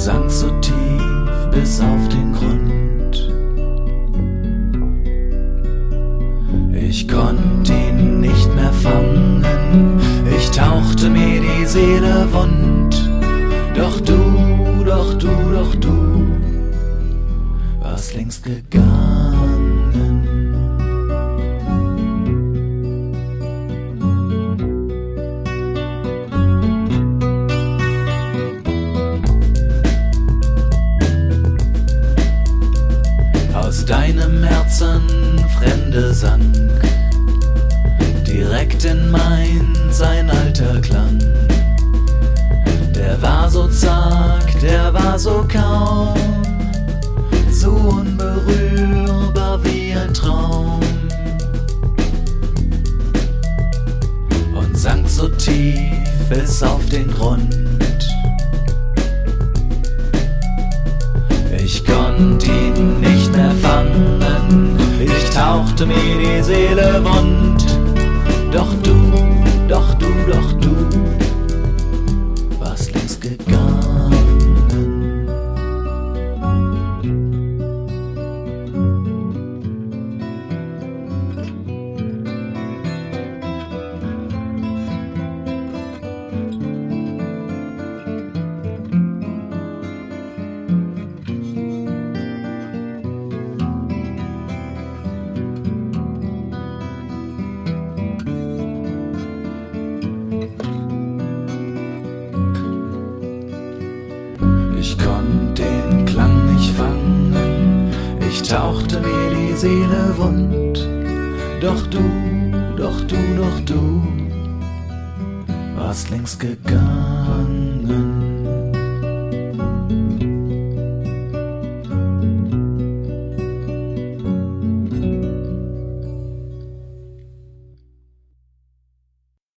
sank so tief bis auf den Grund. Ich konnte ihn nicht mehr fangen, ich tauchte mir die Seele wund. Doch du warst längst gegangen. Aus deinem Herzen Fremde sank direkt in sein alter Klang. Der war so zag, der war so kaum, so unberührbar wie ein Traum, und sank so tief bis auf den Grund. Ich konnte ihn nicht mehr fangen, ich tauchte mir die Seele wund. Doch du warst längst gegangen. Ich konnte den Klang nicht fangen, ich tauchte mir die Seele wund. Doch du warst längst gegangen.